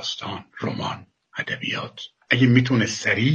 داستان، رمان، ادبیات. اگه میتونه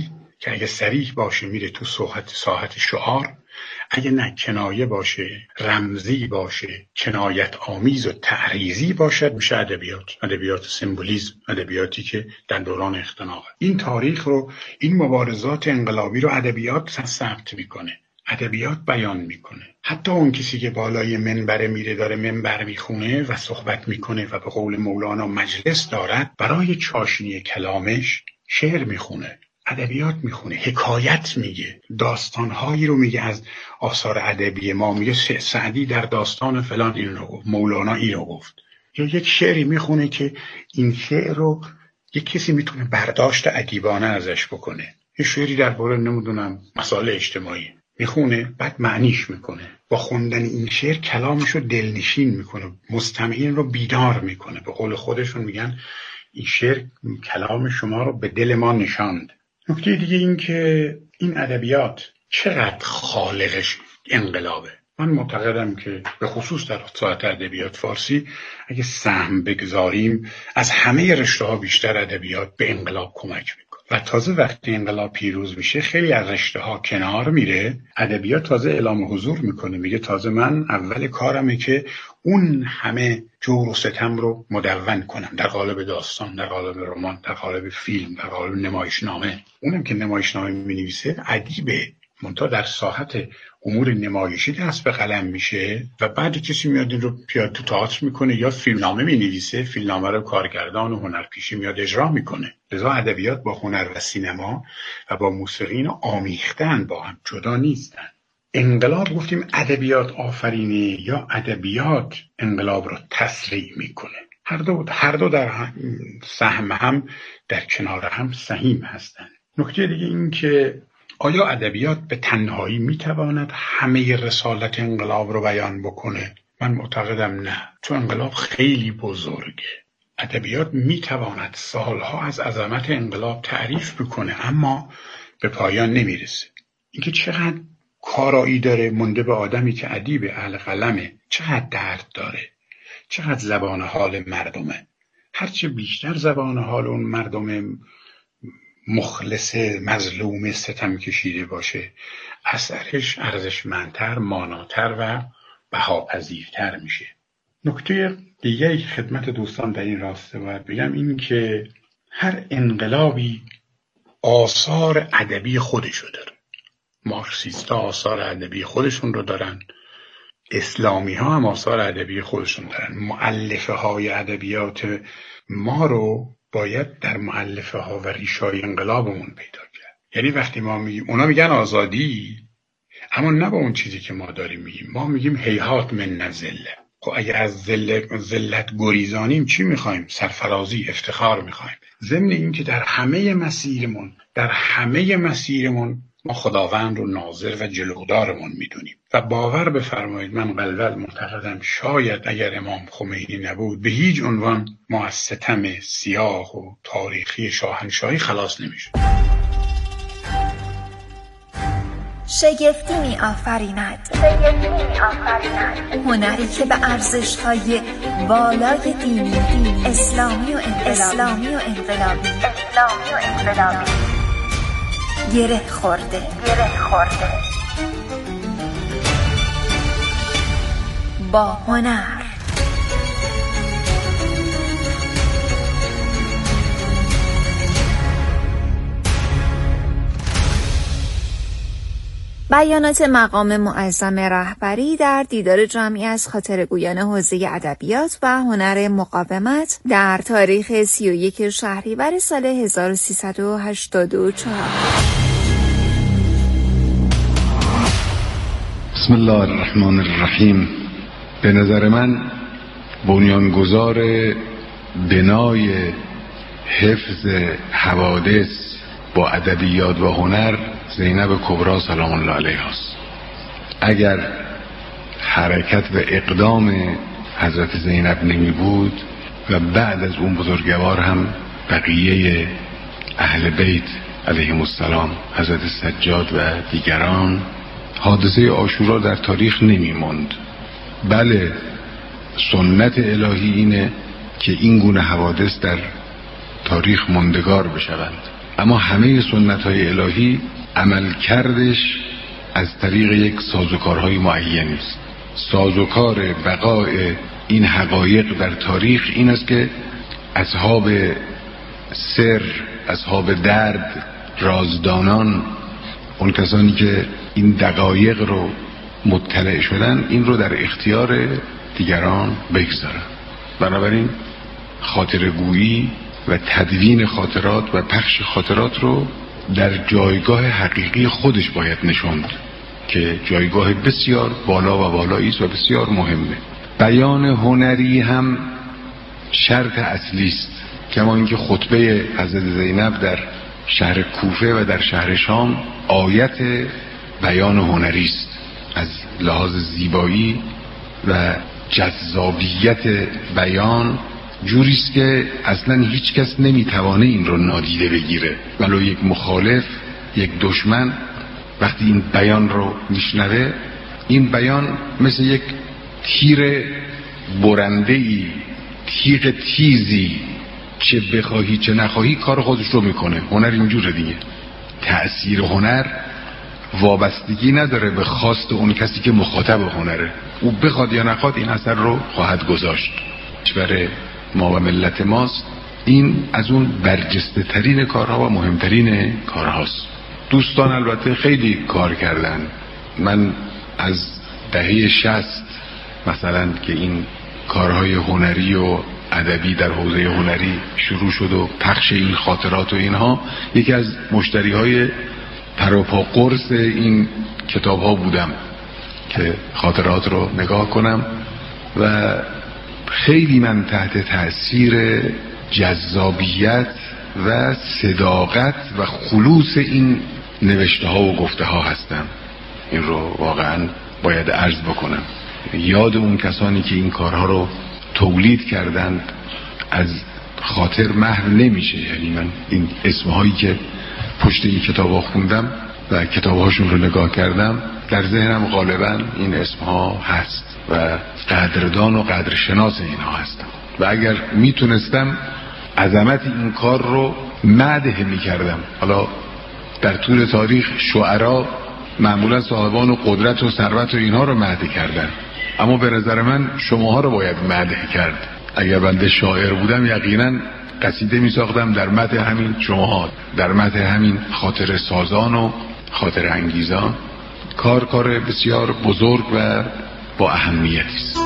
که اگه صریح باشه میره تو ساحت شعار، اگه نه کنایه باشه، رمزی باشه، کنایت آمیز و تعریضی باشه، میشه ادبیات سمبولیسم، ادبیاتی که در دوران اختناق. این تاریخ رو، این مبارزات انقلابی رو ادبیات ثبت میکنه، ادبیات بیان میکنه. حتی اون کسی که بالای منبر میره، داره منبر میخونه و صحبت میکنه و به قول مولانا مجلس دارد، برای چاشنی کلامش شعر میخونه، ادبیات میخونه، حکایت میگه، داستانهایی رو میگه از آثار ادبی ما. میگه سعدی در داستان فلان این رو گفت، مولانا این رو گفت. یا یک شعری میخونه که این شعر رو یک کسی میتونه برداشت ادیبانه ازش بکنه. یه شعری درباره نمیدونم مسائل اجتماعی میخونه، بعد معنیش میکنه. با خوندن این شعر کلامش رو دلنشین میکنه، مستمعین رو بیدار میکنه. به قول خودشون میگن این شعر کلام شما رو به دل ما نشاند. نکته دیگه این که این ادبیات چقدر خالقش انقلابه. من معتقدم که به خصوص در ساحت ادبیات فارسی اگه سهم بگذاریم، از همه رشته‌ها بیشتر ادبیات به انقلاب کمک میکنه. و تازه وقتی انقلاب پیروز میشه، خیلی از رشته‌ها کنار میره، ادبیات تازه اعلام حضور میکنه، میگه تازه من اول کارمه که اون همه جور و ستم رو مدون کنم، در قالب داستان، در قالب رمان، در قالب فیلم، در قالب نمایشنامه. اونم که نمایشنامه مینویسه ادیبه، منتها در ساحت امور نمایشی دست به قلم میشه و بعد کسی میاد این رو پیاده تو تئاتر میکنه یا فیلمنامه مینویسه، فیلمنامه رو کارگردان و هنرپیشه میاد اجرا میکنه. لذا ادبیات با هنر و سینما و با موسیقی آمیختن، با هم جدا نیستن. انقلاب گفتیم ادبیات آفرینه یا ادبیات انقلاب رو تسریع میکنه. هر دو در سهم هم در کنار هم سهیم هستن. نکته دیگه این که آیا ادبیات به تنهایی میتواند همه رسالت انقلاب رو بیان بکنه؟ من معتقدم نه، چون انقلاب خیلی بزرگه. ادبیات میتواند سالها از عظمت انقلاب تعریف بکنه اما به پایان نمیرسه. اینکه چقدر کارایی داره مونده به آدمی که ادیب اهل قلمه، چقدر درد داره، چقدر زبان حال مردمه. هرچه بیشتر زبان حال اون مردم مخلص مظلوم ستم کشیده باشه، اثرش ارزشمندتر، ماناتر و بهاپذیرتر میشه. نکته دیگری خدمت دوستان در این راسته باید بگم این که هر انقلابی آثار ادبی خودشو داره. مارکسیستا آثار ادبی خودشون رو دارن، اسلامی ها هم آثار ادبی خودشون دارن. مؤلفه های ادبیات ما رو باید در مؤلفه ها و ریشه‌های انقلابمون پیدا کرد. یعنی وقتی ما میگیم، اونا میگن آزادی، اما نه با اون چیزی که ما داریم میگیم. ما میگیم هیهات من الذله. خب اگه از ذلت گریزانیم چی میخوایم؟ سرفرازی، افتخار میخوایم. ضمن این که در همه مسیرمون ما خداوند رو ناظر و جلودارمون میدونیم و باور بفرمایید من قلباً معتقدم شاید اگر امام خمینی نبود به هیچ عنوان ما از ستم سیاه و تاریخی شاهنشاهی خلاص نمیشد. شگفتی می آفریند هنری که به ارزش‌های بالای دینی، اسلامی و انقلابی گره خورده. با هنر بیانات مقام معظم رهبری در دیدار جمعی از خاطرگویان حوزه ادبیات و هنر مقاومت در تاریخ 31 شهریور سال 1384. بسم الله الرحمن الرحیم. به نظر من بنیانگذار بنای حفظ حوادث با ادبیات و هنر زینب کبری سلام الله علیها است. اگر حرکت و اقدام حضرت زینب نمی بود و بعد از اون بزرگوار هم بقیه اهل بیت علیهم السلام، حضرت سجاد و دیگران، حادثه عاشورا در تاریخ نمی ماند. بله، سنت الهی اینه که این گونه حوادث در تاریخ ماندگار بشوند. اما همه سنت‌های الهی عمل کردش از طریق یک سازوکارهای معینی است. سازوکار بقاء این حقایق در تاریخ این است که اصحاب سر، اصحاب درد، رازدانان، اون کسانی که این دقایق رو مطلع شدن، این رو در اختیار دیگران بگذارن. بنابراین خاطرگویی و تدوین خاطرات و پخش خاطرات رو در جایگاه حقیقی خودش باید نشوند که جایگاه بسیار بالا و بالایی است و بسیار مهمه. بیان هنری هم شرط اصلی است، کما اینکه خطبه حضرت زینب در شهر کوفه و در شهر شام آیت بیان هنری است. از لحاظ زیبایی و جذابیت بیان جوری است که اصلا هیچ کس نمیتوانه این رو نادیده بگیره، ولو یک مخالف، یک دشمن وقتی این بیان رو میشنوه، این بیان مثل یک تیر برنده‌ای، تیغ تیزی، چه بخواهی چه نخواهی کار خودش رو میکنه. هنر اینجوره دیگه. تأثیر هنر وابستگی نداره به خواست اون کسی که مخاطب هنره، او بخواد یا نخواد این اثر رو خواهد گذاشت. برای ما و ملت ماست این از اون برجسته ترین کارها و مهمترین کارهاست. دوستان البته خیلی کار کردن. من از دهه 60 مثلا که این کارهای هنری و ادبی در حوزه هنری شروع شد و پخش این خاطرات و اینها، یکی از مشتریهای پروپا قرص این کتاب ها بودم که خاطرات رو نگاه کنم و خیلی من تحت تأثیر جذابیت و صداقت و خلوص این نوشته ها و گفته ها هستم. این رو واقعا باید عرض بکنم. یاد اون کسانی که این کارها رو تولید کردند از خاطر محو نمیشه. یعنی من این اسمهایی که پشت این کتاب ها خوندم و کتاب هاشون رو نگاه کردم، در ذهنم غالبا این اسمها هست و قدردان و قدرشناس اینها هستم و اگر میتونستم عظمت این کار رو مدح میکردم. حالا در طول تاریخ شعرا معمولا صاحبان و قدرت و ثروت و اینها رو مدح کردن، اما به نظر من شماها رو باید مدح کرد. اگر بنده شاعر بودم یقینا قصیده می ساختم در مدح همین شماها، در مدح همین خاطر سازان و خاطر انگیزان. کار بسیار بزرگ و با اهمیتی است.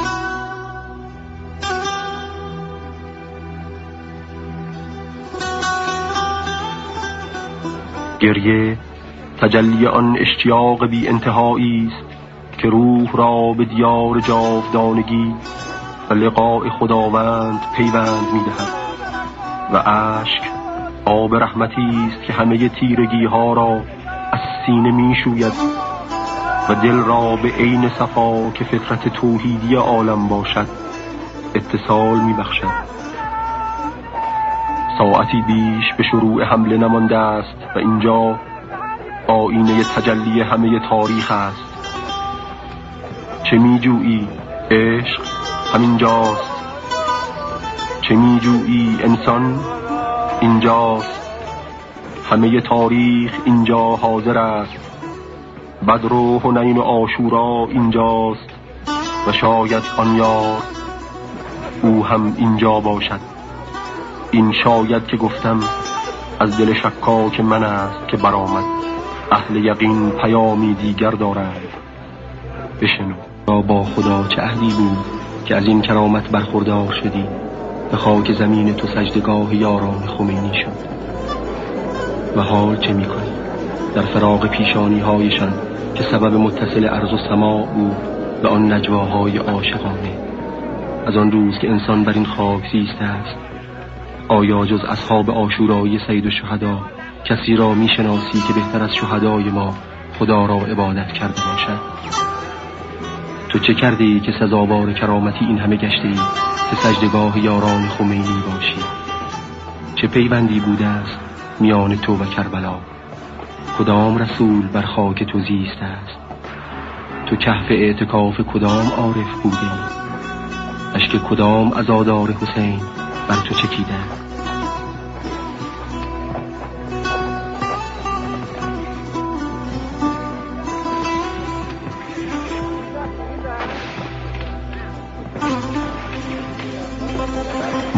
گریه تجلی آن اشتیاق بی انتهایی است که روح را به دیار جاودانگی و لقاء خداوند پیوند می‌دهد و اشک آب رحمتی است که همه تیرگی ها را از سینه می‌شوید و دل را به عین صفا که فطرت توحیدی عالم باشد اتصال می‌بخشد. ساعتی بیش به شروع حمله نمانده است و اینجا آینه تجلی همه تاریخ است. چه می‌جویی؟ عشق همینجاست. چه می‌جویی؟ انسان اینجاست. همه تاریخ اینجا حاضر است. بدر و حنین و عاشورا اینجاست و شاید آن یار او هم اینجا باشد. این شاید که گفتم از دل شکاک من است که برآمد. اهل یقین پیامی دیگر دارند. بشنو. با خدا چه عهدی بود که از این کرامت برخوردار شدی. به خاک زمین تو سجدگاه یاران خمینی شد. و حال چه میکنی؟ در فراق پیشانی هایشان که سبب متصل ارض و سماع بود به آن نجواهای عاشقانه. از آن روز که انسان بر این خاک زیسته است، آیا جز اصحاب عاشورای سید الشهدا کسی را میشناسی که بهتر از شهدای ما خدا را عبادت کرده باشد؟ تو چه کردی که سزاوار کرامتی این همه گشتی که سجدگاه یاران خمینی باشی؟ چه پیوندی بوده است میان تو و کربلا؟ کدام رسول بر خاک تو زیسته است؟ تو کهف اعتکاف کدام عارف بودی؟ اشک کدام عزادار حسین بر تو چکیده؟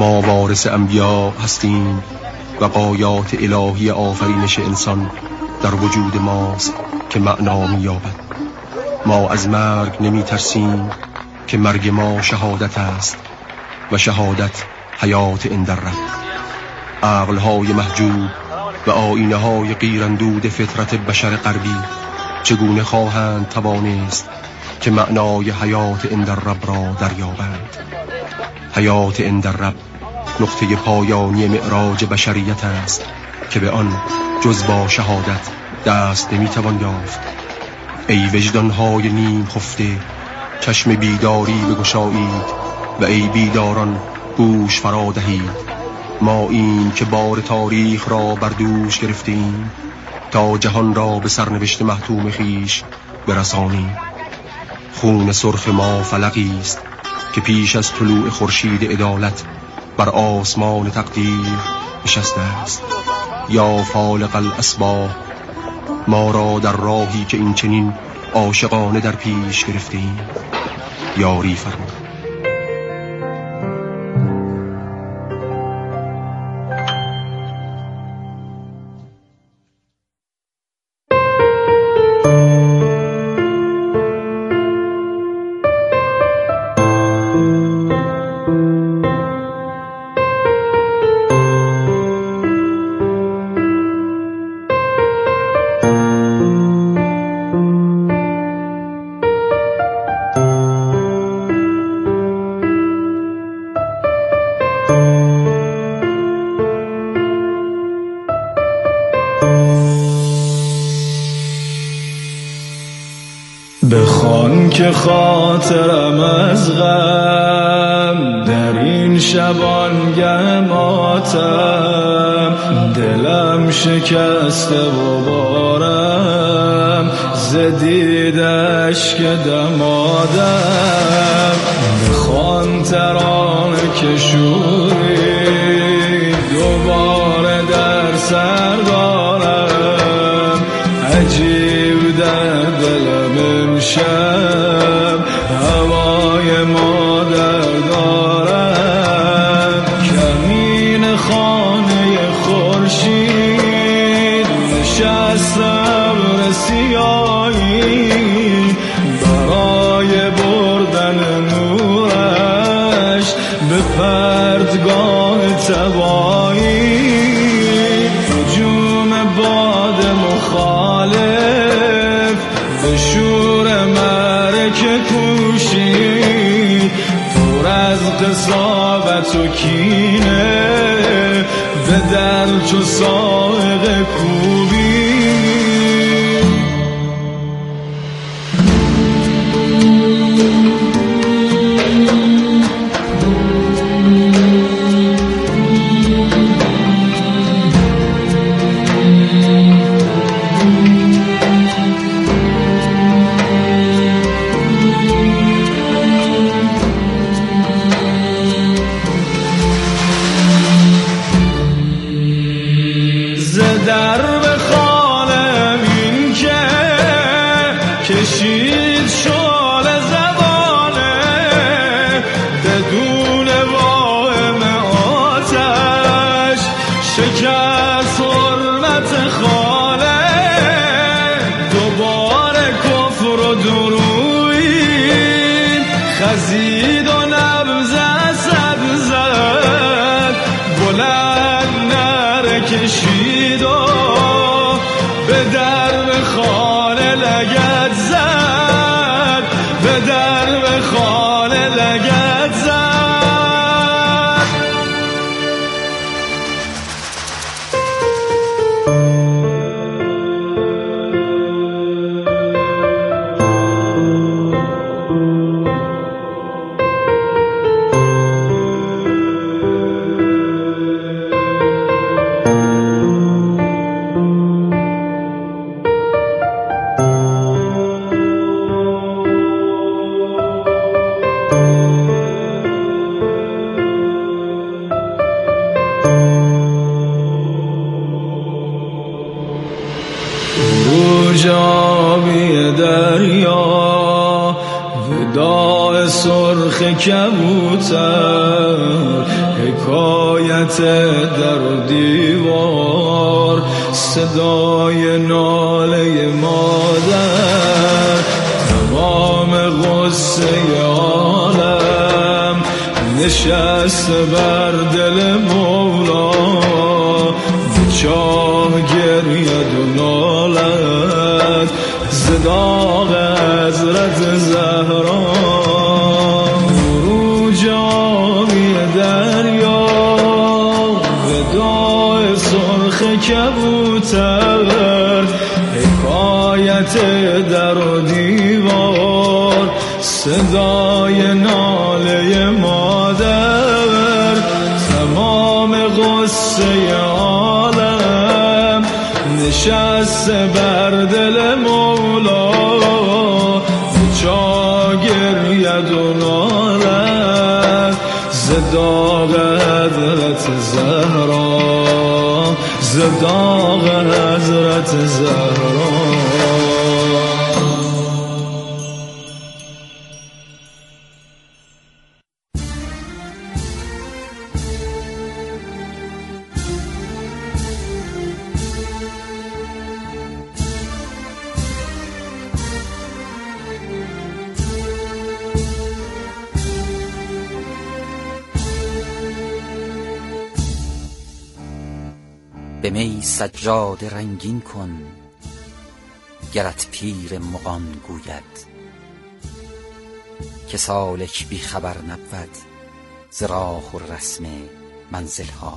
ما وارث انبیا هستیم و غایات الهی آفرینش انسان در وجود ماست که معنا می‌یابد. ما از مرگ نمی ترسیم که مرگ ما شهادت است و شهادت حیات اندرد. عقل‌های محجوب و آیینه‌های غیراندود فطرت بشر غربی چگونه خواهند توانست که معنای حیات اندرب را دریابند؟ حیات اندرب نقطه پایانی معراج بشریت است که به آن جز با شهادت دست نمیتوان یافت. ای وجدانهای نیم خفته، چشم بیداری بگشایید و ای بیداران گوش فرا دهید. ما این که بار تاریخ را بر دوش گرفتیم تا جهان را به سرنوشت محتوم خیش برسانیم. خون سرخ ما فلقی است که پیش از طلوع خورشید عدالت بر آسمان تقدیر نشسته است. یا فالق الاسباح، ما را در راهی که این چنین عاشقانه در پیش گرفتیم یاری فرما. بخوان که خاطرم از غم در این شبانگه ماتم، دلم شکسته و بارم زدید اشک دمادم. بخوان ترانه که شوری دوباره در سر دارم، عجیب در دلم امشب هوای مادر دارم. کمین خانه خورشید نشستم سیاهی، برای بردن نورش به پرتگاه تباهی. هجوم باد مخالف به شور معرکه کوشید، پر از قساوت و کینه به دل چو سائق کوبی. درب خانم این که کشید شال زبانه، بدون واهم آتش شکست حرمت خانه. دوباره کفر و درویی خزید و نبض اسد زد، بلند نره کشید و به درب خانه لگد زد، به درب خانه لگد زد. جامی دریا وداع سرخ کبوتر، حکایت در دیوار، صدای ناله مادر، تمام غصه عالم نشست بر دل مولا، به چاه گرید و نالد ز داغ حضرت زهرا. عروج آبی دریا، وداع سرخ کبوتر، حکایت در و دیوار، صدای ناله مادر، تمام غصه عالم نشست بر دل مولا، چا گرید و نالد ز داغ حضرت زهرا، ز داغ حضرت زهرا. به می سجاده رنگین کن، گرت پیر مغان گوید، که سالک بی خبر نبود ز راه و رسم منزل ها.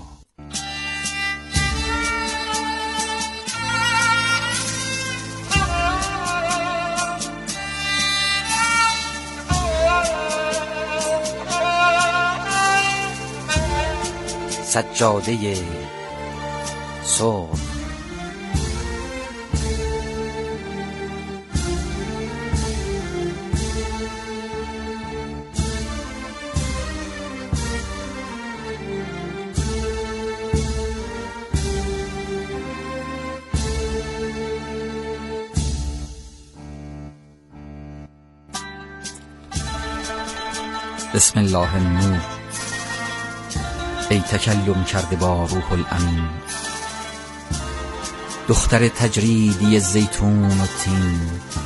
سجاده سرخ بسم الله النور. ای تکلم کرده با روح الامین، دختر تجریدی زیتون و تین،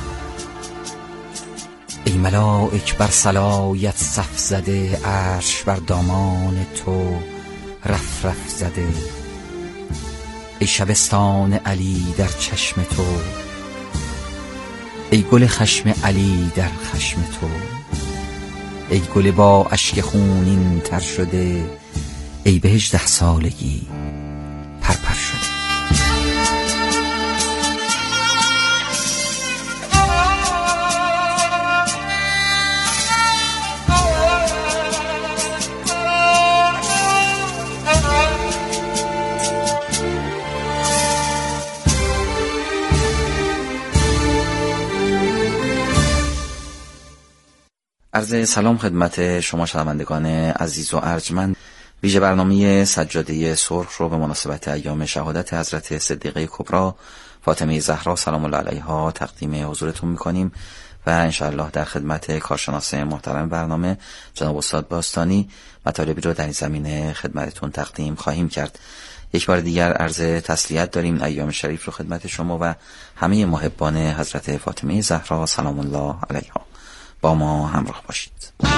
ای ملائک بر صلایت صف زده، عرش بر دامان تو رف رف زده، ای شبستان علی در چشم تو، ای گل خشم علی در خشم تو، ای گل با اشک خونین تر شده، ای به 18 سالگی پرپر شده. عرض سلام خدمت شما شنوندگان عزیز و ارجمند. ویژه برنامه سجاده سرخ رو به مناسبت ایام شهادت حضرت صدیقه کبری فاطمه زهرا سلام الله علیها تقدیم حضورتون میکنیم و انشاءالله در خدمت کارشناس محترم برنامه جناب استاد باستانی مطالبی رو در این زمینه خدمتتون تقدیم خواهیم کرد. یک بار دیگر عرض تسلیت داریم ایام شریف رو خدمت شما و همه محبان حضرت فاطمه زهرا سلام الله علیها. با ما همراه باشید.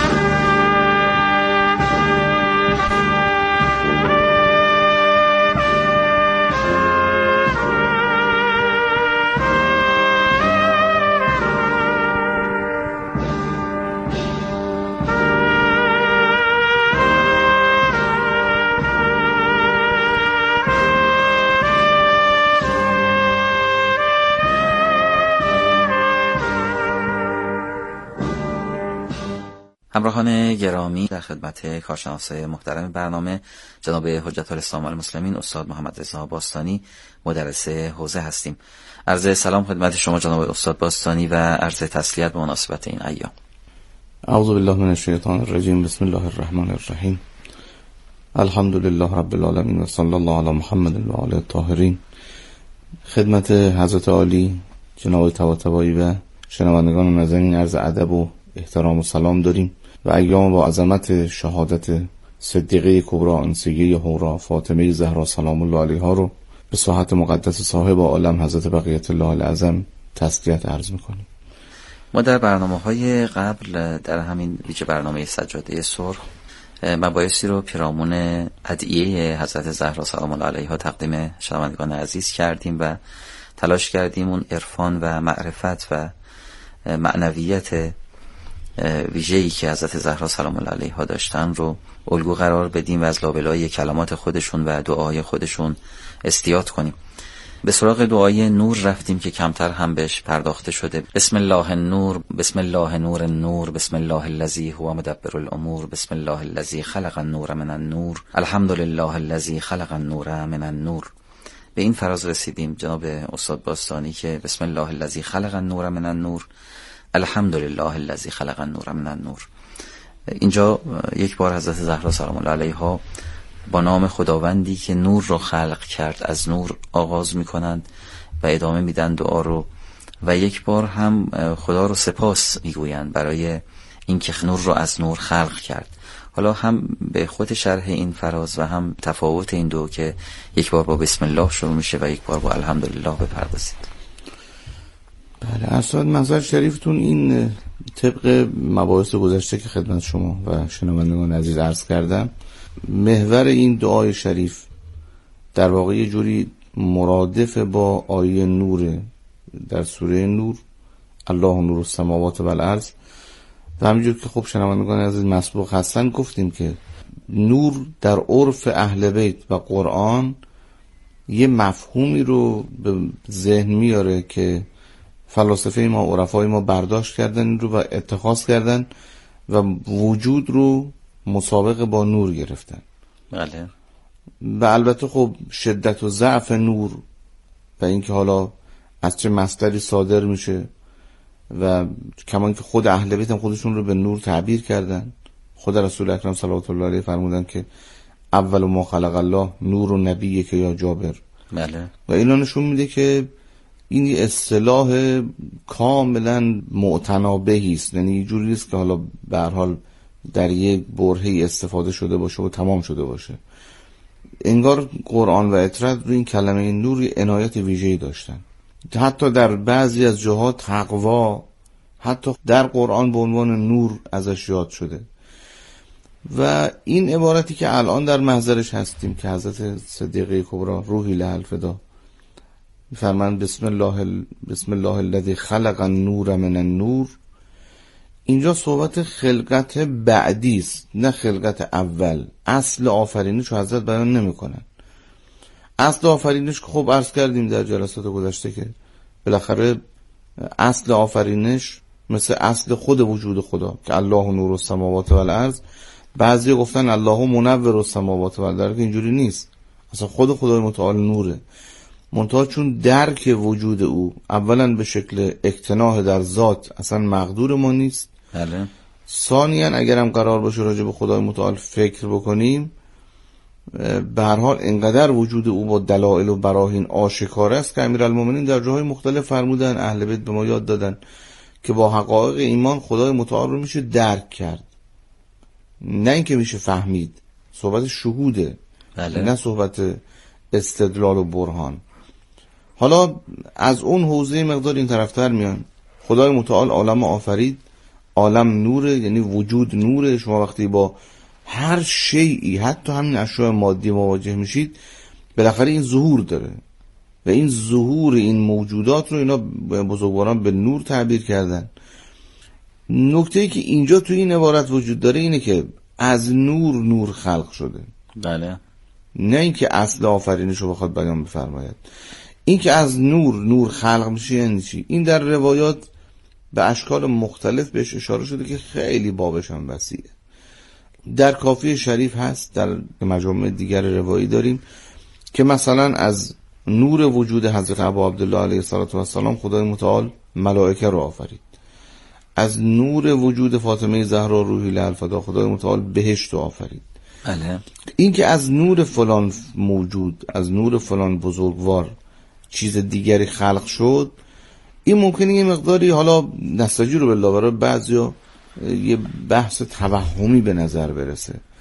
همراهان گرامی، در خدمت کارشناس محترم برنامه جناب حجت الاسلام والمسلمین استاد محمد رضا باستانی مدرس حوزه هستیم. عرض سلام خدمت شما جناب استاد باستانی و عرض تسلیت به مناسبت این ایام. اعوذ بالله من الشیطان الرجیم. بسم الله الرحمن الرحیم. الحمد لله رب العالمین و صلی الله علی محمد و آله الطاهرین. خدمت حضرت عالی جناب طباطبایی و شنوندگان نازنین عرض ادب و احترام و سلام داریم و ایام با عظمت شهادت صدیقه کبری انسیه هورا فاطمه زهرا سلام الله علیها رو به ساحت مقدس صاحب عالم حضرت بقیت الله العظم تسلیت عرض میکنیم. ما در برنامه‌های قبل در همین ویژه برنامه سجاده سرخ مباحثی رو پیرامون ادعیه حضرت زهرا سلام الله علیها تقدیم شنوندگان عزیز کردیم و تلاش کردیم اون عرفان و معرفت و معنویت ویژه‌ای که حضرت زهرا سلام الله علیها داشتن رو الگو قرار بدیم و از لابلای کلمات خودشون و دعای خودشون استیاد کنیم. به سراغ دعای نور رفتیم که کمتر هم بهش پرداخته شده. بسم الله النور، بسم الله نور النور، بسم الله الذی هو مدبر الامور، بسم الله الذی خلق النور من النور، الحمد لله الذی خلق النور من النور. به این فراز رسیدیم جناب استاد باستانی که بسم الله الذی خلق النور من النور، الحمد لله الذی خلق النور من النور. اینجا یک بار حضرت زهرا سلام الله علیها با نام خداوندی که نور رو خلق کرد از نور آغاز میکنند و ادامه میدن دعا رو و یک بار هم خدا رو سپاس میگویند برای اینکه نور رو از نور خلق کرد. حالا هم به خود شرح این فراز و هم تفاوت این دو که یک بار با بسم الله شروع میشه و یک بار با الحمدلله بپردازید. بله استاد منظر شریفتون این طبق مباحث گذشته که خدمت شما و شنوندگان عزیز عرض کردم، محور این دعای شریف در واقع یه جوری مرادف با آیه نور در سوره نور، الله نور السماوات و الارض. و همینجور که خب شنوندگان عزیز مسبوق هستن گفتیم که نور در عرف اهل بیت و قرآن یه مفهومی رو به ذهن میاره که فلاسفه ما عرفای ما برداشت کردن این رو و اتخاذ کردن و وجود رو مسابقه با نور گرفتن. بله. و البته خب شدت و ضعف نور و اینکه حالا از چه مصدری صادر میشه و کمان که خود اهل بیت هم خودشون رو به نور تعبیر کردن. خود رسول اکرم صلوات الله علیه فرمودن که اول ما خلق الله نور و نبیه که یا جابر. بله. و اینا نشون میده که این اصطلاح کاملا معتنابهی است، یعنی یه جوری است که حالا به هر حال در یک برهه‌ای استفاده شده باشه و تمام شده باشه. انگار قرآن و اطراد روی این کلمه نور عنایت ویژه‌ای داشتن. حتی در بعضی از جهات تقوا حتی در قرآن به عنوان نور ازش یاد شده. و این عبارتی که الان در محضرش هستیم که حضرت صدیقه کبری روحی لها الفدا فرمان بسم الله الذی خلق النور من النور، اینجا صحبت خلقت بعدی است نه خلقت اول. اصل آفرینش رو حضرت بیان نمی‌کنن. اصل آفرینش که خب عرض کردیم در جلسات گذشته که بالاخره اصل آفرینش مثل اصل خود وجود خدا که الله نور السماوات و الارض، بعضی گفتن الله منور السماوات و الارض، اینجوری نیست. اصلا خود خدای متعال نوره، منتها چون درک وجود او اولا به شکل اقتناع در ذات اصلا مقدور ما نیست. بله. ثانیاً اگرم قرار باشه راجع به خدای متعال فکر بکنیم، به هر حال انقدر وجود او با دلائل و براهین آشکار است که امیرالمومنین در جاهای مختلف فرمودن، اهل بیت به ما یاد دادن که با حقایق ایمان خدای متعال رو میشه درک کرد، نه اینکه میشه فهمید. صحبت شهوده. بله. نه صحبت استدلال و برهان. حالا از اون حوزه مقدار این طرفتر میان. خدای متعال عالم آفرید، عالم نوره، یعنی وجود نوره. شما وقتی با هر شیئی حتی همین اشیاء مادی مواجه میشید بالاخره این ظهور داره و این ظهور این موجودات رو اینا بزرگواران به نور تعبیر کردن. نکته‌ای که اینجا توی این عبارت وجود داره اینه که از نور خلق شده. بله. نه اینکه اصل آفرینش رو بخواد بیان بفرماید. این که از نور خلق میشه یعنی چی؟ این در روایات به اشکال مختلف بهش اشاره شده که خیلی بابش هم وسیعه. در کافی شریف هست، در مجامع دیگر روایی داریم که مثلا از نور وجود حضرت ابا عبدالله علیه السلام خدای متعال ملائکه رو آفرید. از نور وجود فاطمه زهرا روحی لها الفدا خدای متعال بهشت رو آفرید. بله. این که از نور فلان موجود، از نور فلان بزرگوار چیز دیگری خلق شد، این ممکنه یه مقداری حالا نستجیر بالله برای بعضیا یه بحث توهمی به نظر برسه،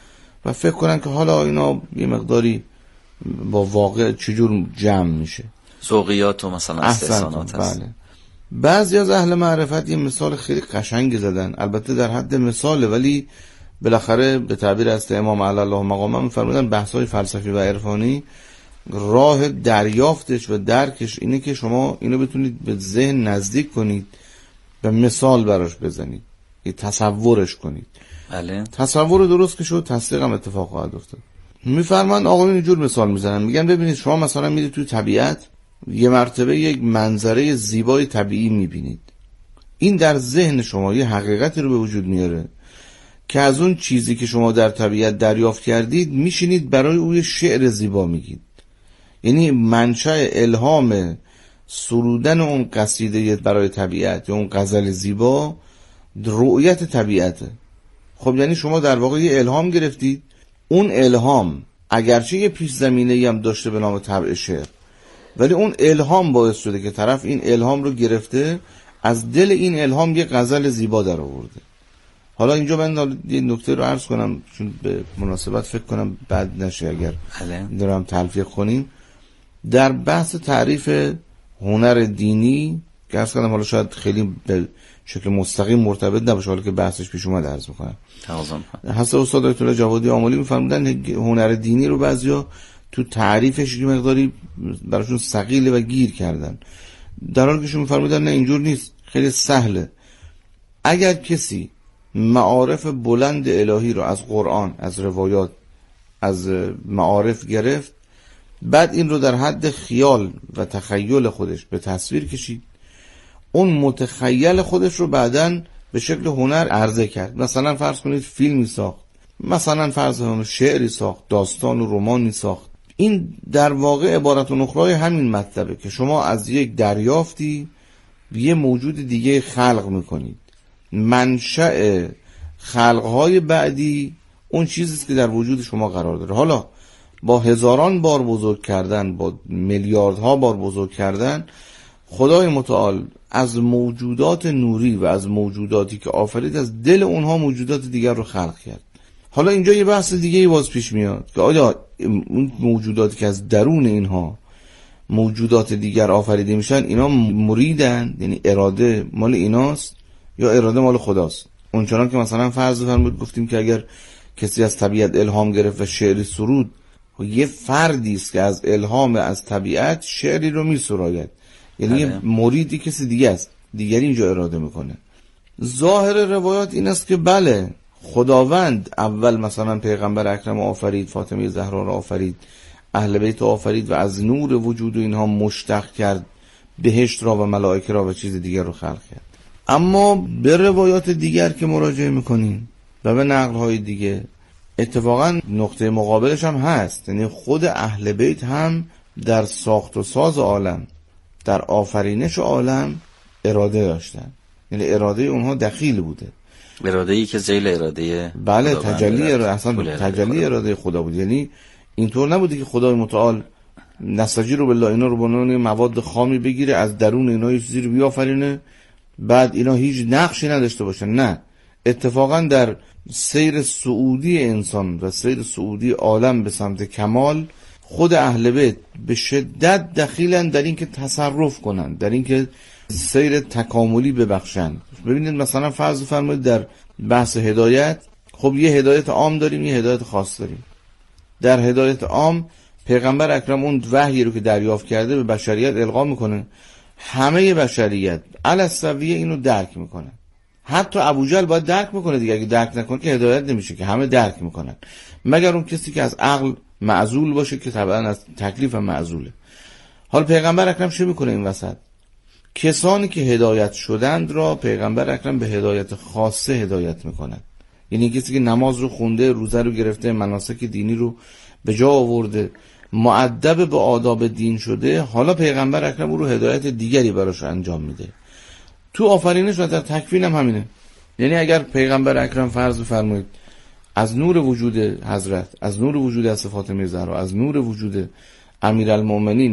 و فکر کنن که حالا اینا یه مقداری با واقع چجور جمع میشه. ذوقیات و مثلا استحسانات هست. بله. بعضی از اهل معرفت یه مثال خیلی قشنگ زدن، البته در حد مثاله، ولی بالاخره به تعبیر از امام علی الله مقامه می‌فرمودن بحث‌های فلسفی و عرفانی راه دریافتش و درکش اینه که شما اینو بتونید به ذهن نزدیک کنید و مثال براش بزنید، یه تصورش کنید. بله. تصور درست که شد تصدیق هم اتفاق خواهد افتاد. میفرمان آقایون اینجور مثال میزنن، میگن ببینید شما مثلا میرید توی طبیعت، یه مرتبه یک منظره زیبای طبیعی میبینید، این در ذهن شما یه حقیقتی رو به وجود میاره که از اون چیزی که شما در طبیعت دریافت کردید میشینید برای اون شعر زیبا میگید. یعنی منشأ الهام سرودن اون قصیده برای طبیعت یا اون غزل زیبا رؤیت طبیعته. خب یعنی شما در واقع یه الهام گرفتید، اون الهام اگرچه یه پیش زمینه‌ای هم داشته به نام طبع شعر، ولی اون الهام باعث شده که طرف این الهام رو گرفته، از دل این الهام یه غزل زیبا در آورده. حالا اینجا من یه نکته رو عرض کنم چون به مناسبت فکر کنم بد نشه اگر دارم تلفیق کنیم. در بحث تعریف هنر دینی که عرض کنم، حالا شاید خیلی به شکل مستقیم مرتبط نباشه، حالا که بحثش پیش اومد عرض میکنم. حضرت استاد دکتر جوادی آملی میفرمودن هنر دینی رو بعضیا تو تعریفش یه مقداری براشون ثقیله و گیر کردن، در حالی که شما میفرمودن نه اینجور نیست، خیلی سهله. اگر کسی معارف بلند الهی رو از قرآن، از روایات، از معارف گرفت، بعد این رو در حد خیال و تخیل خودش به تصویر کشید، اون متخیل خودش رو بعداً به شکل هنر عرضه کرد. مثلا فرض کنید فیلمی ساخت، مثلا فرض کنید شعری ساخت، داستان و رمانی ساخت. این در واقع عبارت و نخرای همین مطلبه که شما از یک دریافتی یه موجود دیگه خلق میکنید. منشأ خلقهای بعدی اون چیزیست که در وجود شما قرار داره. حالا با هزاران بار بزرگ کردن، با میلیاردها بار بزرگ کردن، خدای متعال از موجودات نوری و از موجوداتی که آفرید از دل اونها موجودات دیگر رو خلق کرد. حالا اینجا یه بحث دیگه ای باز پیش میاد که آیا اون موجوداتی که از درون اینها موجودات دیگر آفریده میشن، اینا مریدن، یعنی اراده مال ایناست یا اراده مال خداست؟ اونچنان که مثلا فرض فرمود گفتیم که اگر کسی از طبیعت الهام گرفت و شعری سرود، یه فردی است که از الهام از طبیعت شعری رو میسراید، یعنی یه مریدی کسی دیگه است، دیگری اینجا اراده میکنه. ظاهر روایات این است که بله، خداوند اول مثلا پیغمبر اکرم آفرید، فاطمه زهرا را آفرید، اهل بیت آفرید و از نور وجود اینها مشتق کرد بهشت را و ملائکه را و چیز دیگر رو خلق کرد. اما به روایات دیگر که مراجعه میکنیم و به نقل‌های دیگه، اتفاقا نقطه مقابلش هم هست، یعنی خود اهل بیت هم در ساخت و ساز عالم، در آفرینش عالم اراده داشتن، یعنی اراده اونها دخیل بوده، اراده‌ای که ذیل اراده بله تجلی تجلی اراده خدا بود. یعنی اینطور نبوده که خدای متعال نساجی رو بالله اینا رو با نوع مواد خامی بگیره، از درون اینا یه چیزی رو بیافرینه، بعد اینا هیچ نقشی نداشته باشن. نه، اتفاقا در سیر صعودی انسان و سیر صعودی عالم به سمت کمال، خود اهل بیت به شدت دخیلن در این که تصرف کنن، در این که سیر تکاملی ببخشن. ببینید مثلا فرض فرمایید در بحث هدایت، خب یه هدایت عام داریم، یه هدایت خاص داریم. در هدایت عام پیغمبر اکرم اون وحی رو که دریافت کرده به بشریت القا میکنه، همه بشریت علی السویه اینو درک میکنن. حتی ابوجهل باید درک میکنه دیگه، اگه درک نکنه که هدایت نمیشه، که همه درک میکنن، مگر اون کسی که از عقل معزول باشه که طبعا از تکلیف هم معزوله. حال پیغمبر اکرم چه میکنه این وسط؟ کسانی که هدایت شدند را پیغمبر اکرم به هدایت خاصه هدایت میکنن. یعنی کسی که نماز رو خونده، روزه رو گرفته، مناسک دینی رو به جا آورده، مؤدب به آداب دین شده، حالا پیغمبر اکرم او رو هدایت دیگری براش انجام میده. تو آفرینش و در تکوین هم همینه. یعنی اگر پیغمبر اکرم فرض فرمایید از نور وجود حضرت، از نور وجود از فاطمه زهرا، از نور وجود امیرالمومنین